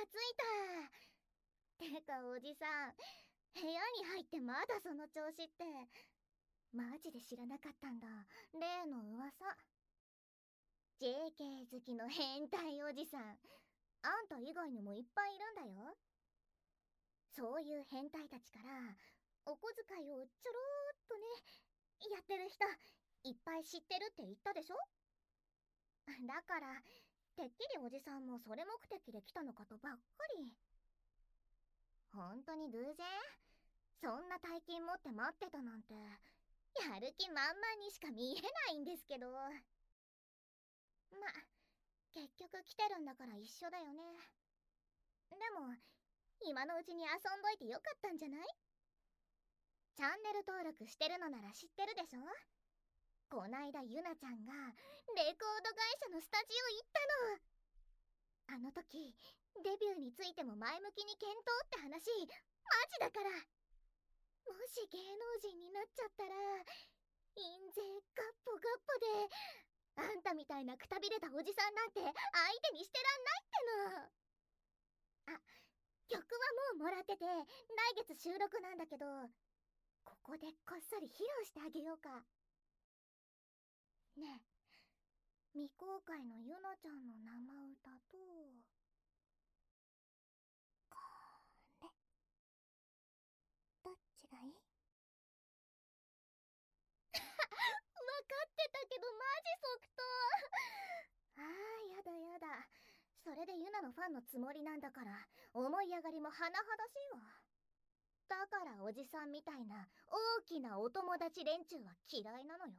ついた。てかおじさん、部屋に入ってまだその調子って、マジで知らなかったんだ、例の噂。 JK 好きの変態おじさん、あんた以外にもいっぱいいるんだよ。そういう変態たちからお小遣いをちょろーっとねやってる人いっぱい知ってるって言ったでしょ。だからてっきりおじさんもそれ目的で来たのかとばっかり。本当に偶然？そんな大金持って待ってたなんてやる気満々にしか見えないんですけど。ま、結局来てるんだから一緒だよね。でも今のうちに遊んどいてよかったんじゃない？チャンネル登録してるのなら知ってるでしょ。こないだゆなちゃんがレコード会社のスタジオ行ったの。あの時デビューについても前向きに検討って話マジだから。もし芸能人になっちゃったら印税ガッポガッポで、あんたみたいなくたびれたおじさんなんて相手にしてらんないっての。あ、曲はもうもらってて来月収録なんだけど、ここでこっそり披露してあげようか。ねえ、未公開のゆなちゃんの生歌と、これどっちがいい？分かってたけどマジ即答。あーやだやだ、それでユナのファンのつもりなんだから思い上がりも甚だしいわ。だからおじさんみたいな大きなお友達連中は嫌いなのよ。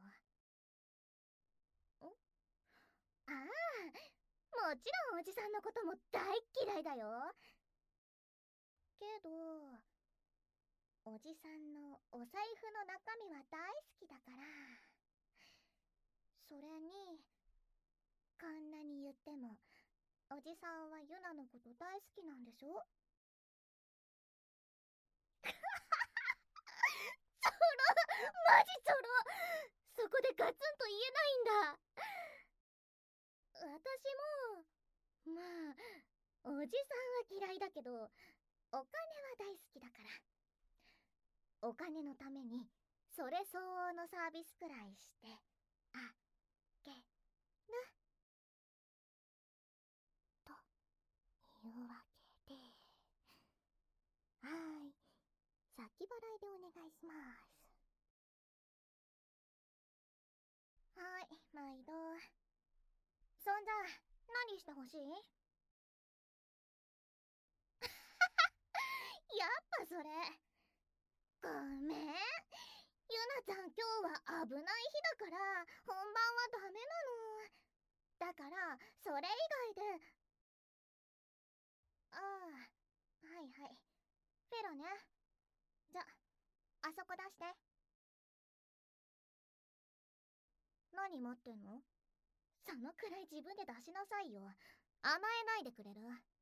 ああ、もちろんおじさんのことも大嫌いだよ。けどおじさんのお財布の中身は大好きだから。それにこんなに言ってもおじさんはユナのこと大好きなんでしょ？ちょろ、マジちょろ。そこでガツンと言えないんだ。私もまあおじさんは嫌いだけどお金は大好きだから、お金のためにそれ相応のサービスくらいしてあげるというわけで、はーい、先払いでお願いします。はい、毎度。そんじゃ何してほしい？やっぱそれ。ごめん、ゆなちゃん今日は危ない日だから本番はダメなの。だからそれ以外で。ああ、はいはい、フェロね。じゃあそこ出して。何待ってんの？そのくらい自分で出しなさいよ。甘えないでくれる？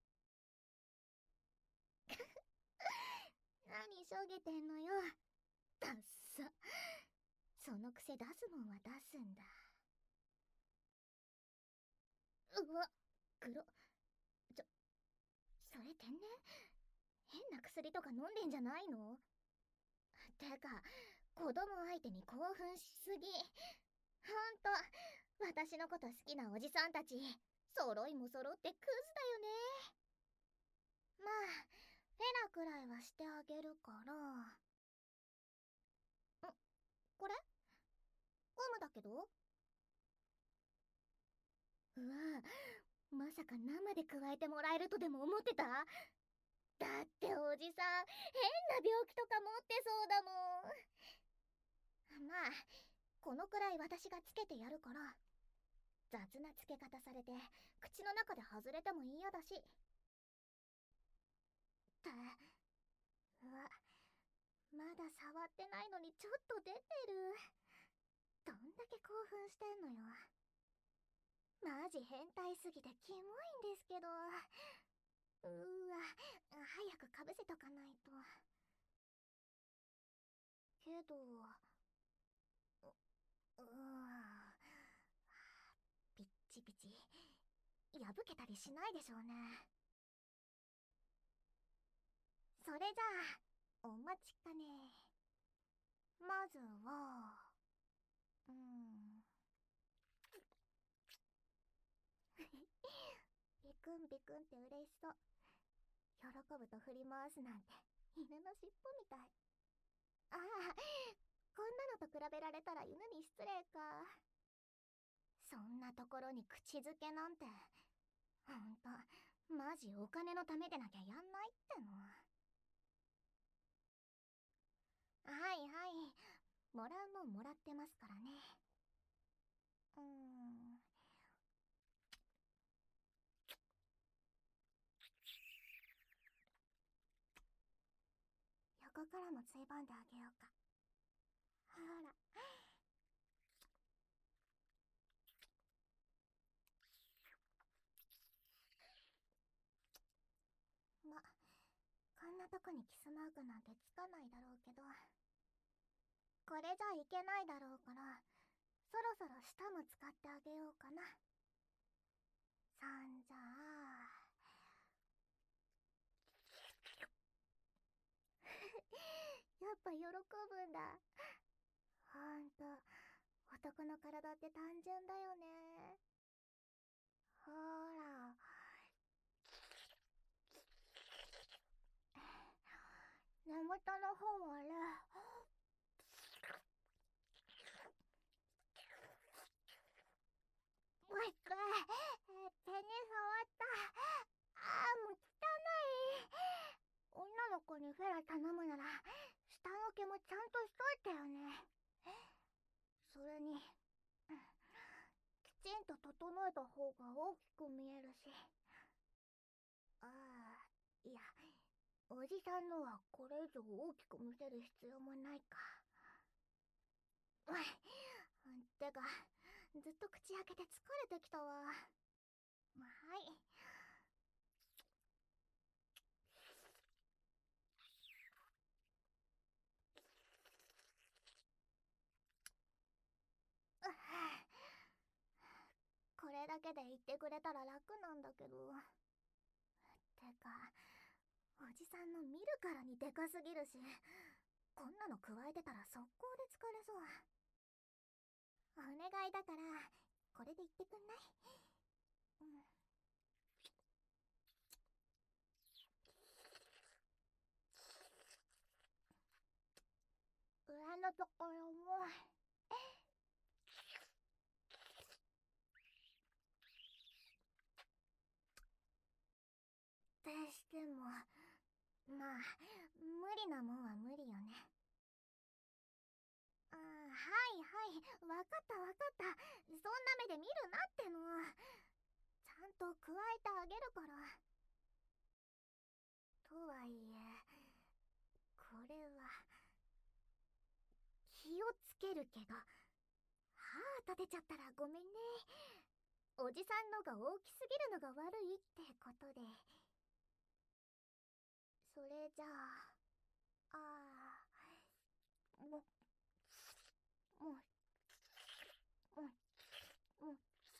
何しょげてんのよ、ダッサ。そのくせ出すもんは出すんだ。うわ、黒。それ天然？変な薬とか飲んでんじゃないの？てか子供相手に興奮しすぎ。ほんと私のこと好きなおじさんたち揃いも揃ってクズだよね。まあフェラくらいはしてあげるから。これゴムだけど。うわ、まさか生で加えてもらえるとでも思ってた？だっておじさん変な病気とか持ってそうだもん。まあこのくらい私がつけてやるから。雑なつけ方されて口の中で外れても嫌だし。うわ、まだ触ってないのにちょっと出てる。どんだけ興奮してんのよ。マジ変態すぎてキモいんですけど。うーわ、早くかぶせとかないと。けどピッチピチ破けたりしないでしょうね。 それじゃあお待ちかね。まずはビクンビクンって嬉しそう。喜ぶと振り回すなんて犬の尻尾みたい。ああ、こんなのと比べられたら犬に失礼か。そんなところに口づけなんて、ほんとマジお金のためでなきゃやんないっての。はいはい、もらうもんもらってますからね。横からもついばんであげようか。ほら。ま、こんなとこにキスマークなんてつかないだろうけど、これじゃいけないだろうから、そろそろ舌も使ってあげようかな。そんじゃあやっぱ喜ぶんだ。ほんと、男の体って単純だよね。ほら、根元の方はね、うっく、手に触った。あー、もう汚い。女の子にフェラ頼むなら下の毛もちゃんとしといてよね。それにきちんと整えた方が大きく見えるし。ああ、いや、おじさんのはこれ以上大きく見せる必要もないか。てか、ずっと口開けて疲れてきたわ。はい。これだけで言ってくれたら楽なんだけど。てか、おじさんの見るからにでかすぎるし、こんなの加えてたら速攻で疲れそう。お願いだからこれで言ってくんない？上のところも。ってしても、まあ無理なもんは無理よね。はいはい、わかったわかった。そんな目で見るなっての。ちゃんと加えてあげるから。とはいえ、これは気をつけるけど、歯立てちゃったらごめんね。おじさんのが大きすぎるのが悪いってことで。それじゃあ、もももも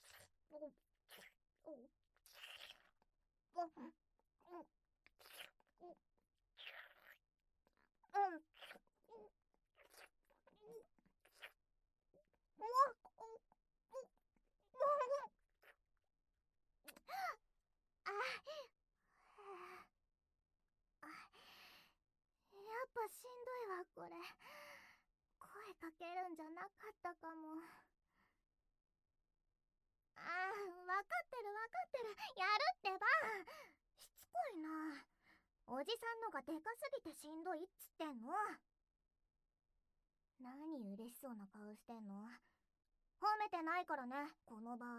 やっぱしんどいわこれ。声かけるんじゃなかったかも。わかってるわかってる。やるってば。しつこいな。おじさんのがでかすぎてしんどいっつってんの。何嬉しそうな顔してんの？褒めてないからね、この場合。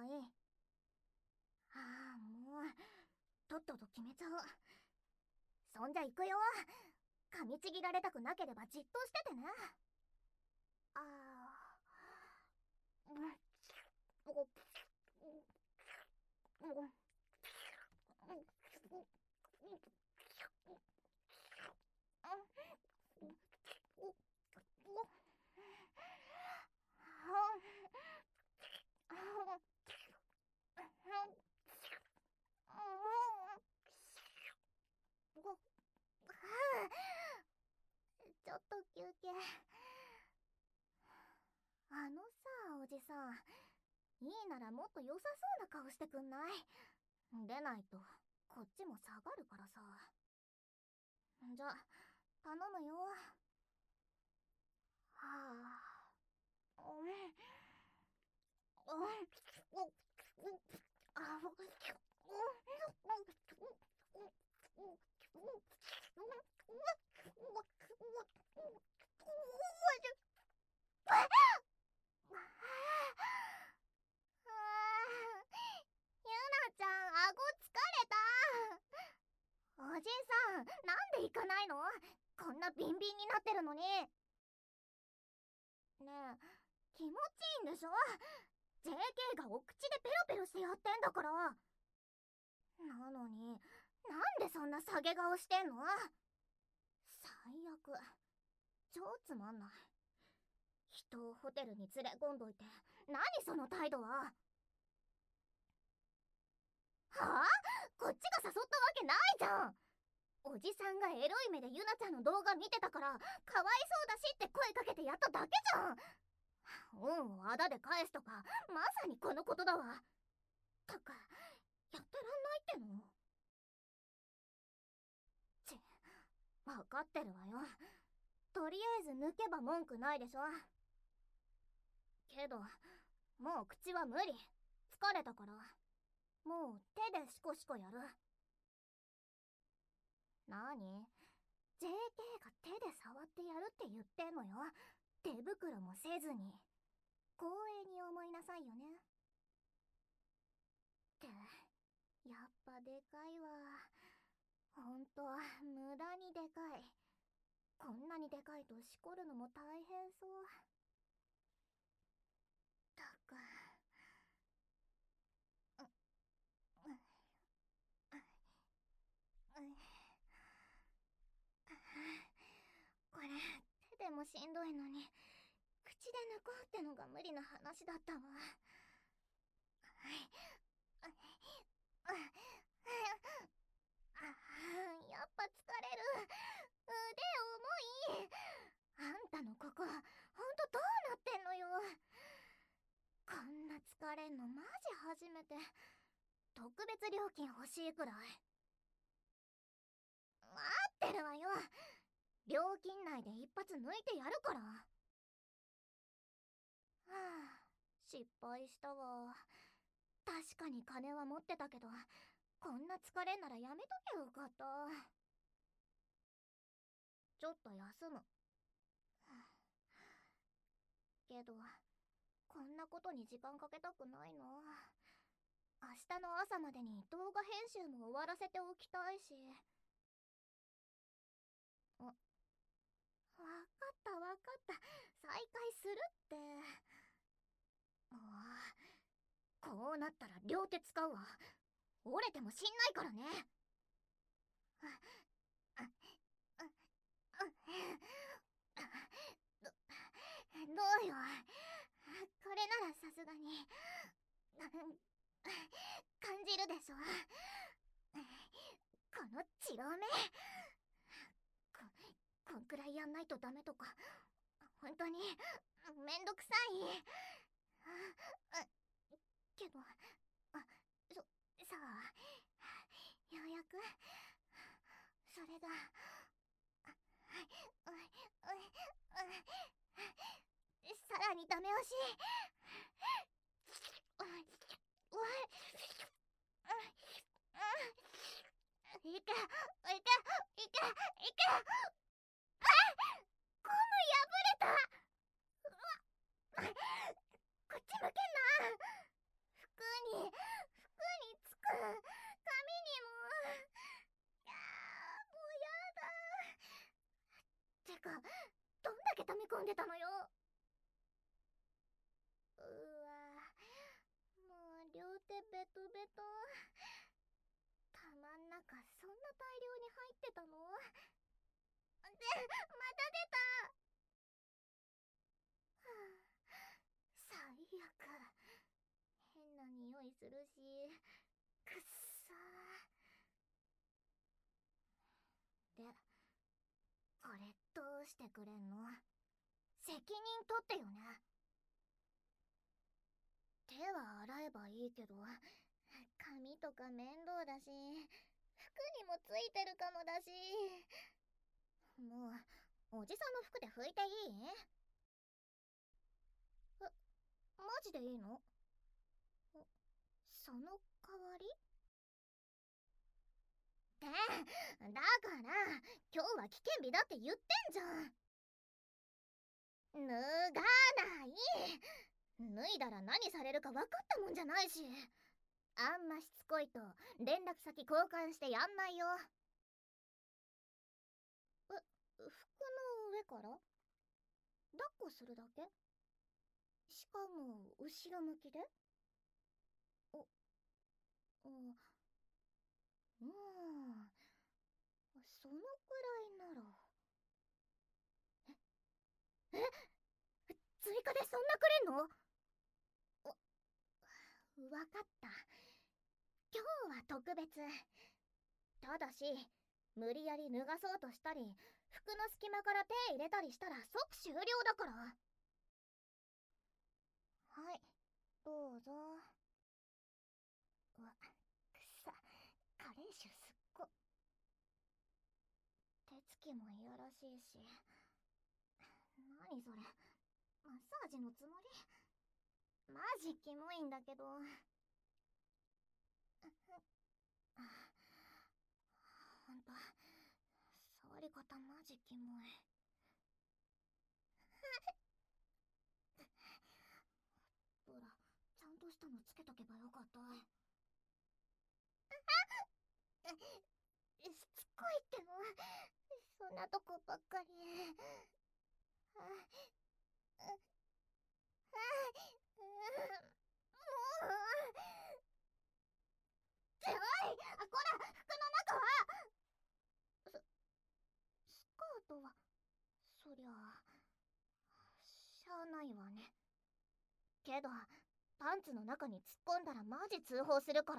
もうとっとと決めちゃおう。そんじゃ行くよ。噛みちぎられたくなければじっとしててね。 ょっと休憩。あのさ、おじさん、いいならもっと良さそうな顔してくんない？出ないとこっちも下がるからさ。じゃ、頼むよ。はあ。ゆなちゃん、顎疲れた。おじさん、なんで行かないの？こんなビンビンになってるのに。ねえ、気持ちいいんでしょ？ JK がお口でペロペロしてやってんだから。なのに、なんでそんな下げ顔してんの？最悪。超つまんない。人をホテルに連れ込んどいて、何その態度は。はあ？こっちが誘ったわけないじゃん。おじさんがエロい目でユナちゃんの動画見てたから、かわいそうだしって声かけてやっただけじゃん。恩をあだで返すとか、まさにこのことだわ。とか、やってらんないっての？ち、わかってるわよ。とりあえず抜けば文句ないでしょ。けど、もう口は無理。疲れたから。もう手でシコシコやる。なに？ JK が手で触ってやるって言ってんのよ。手袋もせずに。光栄に思いなさいよね。って、やっぱでかいわ。ほんと、無駄にでかい。こんなにでかいとしこるのも大変そう。たく。これ、手でもしんどいのに、口で抜こうってのが無理な話だったわ。やっぱ疲れる。腕重い。あんたのここ、ほんとどうなってんのよ。こんな疲れんのマジ初めて。特別料金欲しいくらい。待ってるわよ。料金内で一発抜いてやるから。はあ、失敗したわ。確かに金は持ってたけど、こんな疲れんならやめとけばよかった。ちょっと休む。けど、こんなことに時間かけたくないな。明日の朝までに動画編集も終わらせておきたいし。わかったわかった。再開するって。もう、こうなったら両手使うわ。折れてもしんないからね。どうよ。これならさすがに感じるでしょ。このチロ目。こんくらいやんないとダメとか、本当にめんどくさい。けど、さあ、ようやくそれがさらにダメ押し。いけいけいけいけ。ゴム破れた。こっち向けんな。服につく。髪にも。もうやだ。てか、どんだけ溜め込んでたのよ。うわ、もう両手ベトベト。玉ん中そんな大量に入ってたの？また出た。最悪。変な匂いするし、くっさー。で、これどうしてくれんの？責任取ってよね。手は洗えばいいけど、髪とか面倒だし、服にもついてるかもだし。もうおじさんの服で拭いていい？マジでいいの？その代わり？だから今日は危険日だって言ってんじゃん。脱がない。脱いだら何されるか分かったもんじゃないし。あんましつこいと連絡先交換してやんないよ。服の上から抱っこするだけ？しかも後ろ向きで？そのくらいなら。追加でそんなくれんの？わかった。今日は特別。ただし無理やり脱がそうとしたり服の隙間から手入れたりしたら即終了だから。はい、どうぞ。くさ、加齢臭すっご。手つきもいやらしいし。何それ、マッサージのつもり？マジキモいんだけど。ほんと触り方マジキモい。ほら、ちゃんとしたのつけとけばよかった。しつこいっての。そんなとこばっかり。おい、こら、服の中は。スカートはそりゃしゃあないわね。けどパンツの中に突っ込んだらマジ通報するから。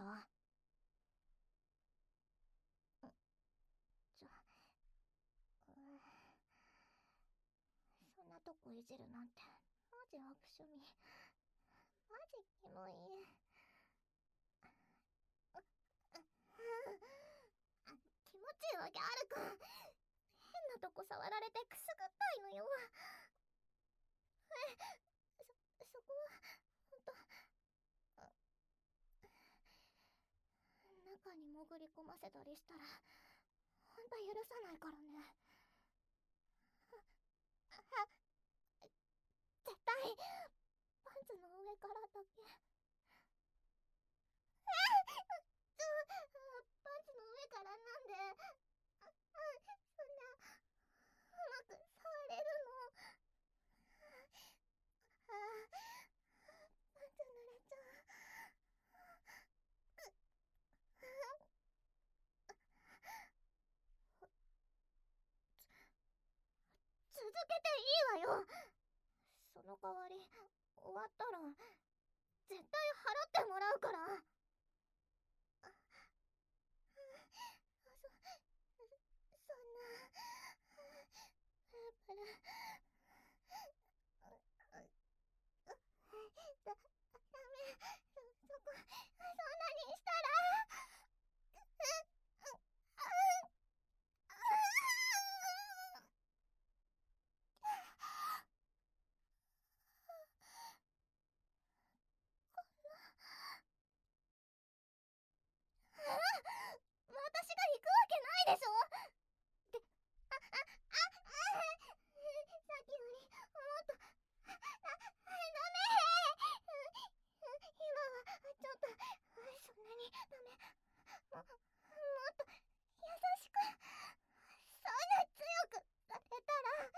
そんなとこいじるなんてマジ悪趣味。マジキモい。気持ちいいわけあるか。変なとこ触られてくすぐったいのよ。そこはほんと中に潜り込ませたりしたらほんと許さないからね。絶対パンツの上からだけ。パンツの上からなんで？そんなうまく触れるの？パンツ濡れちゃう。続けていいわよ。その代わり終わったら絶対払ってもらうから。そんなペラペラダメ。そんなにしたら。私が行くわけないでしょ。で、さっきよりもっとダメ。今はちょっとそんなにダメ。もっと優しく、そんな強くされたら。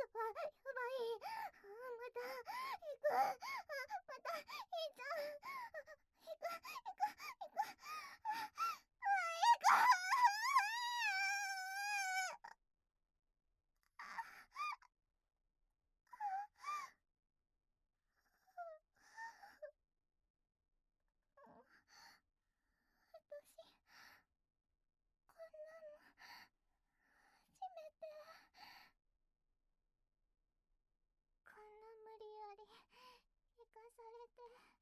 こんな無理やり行かされて。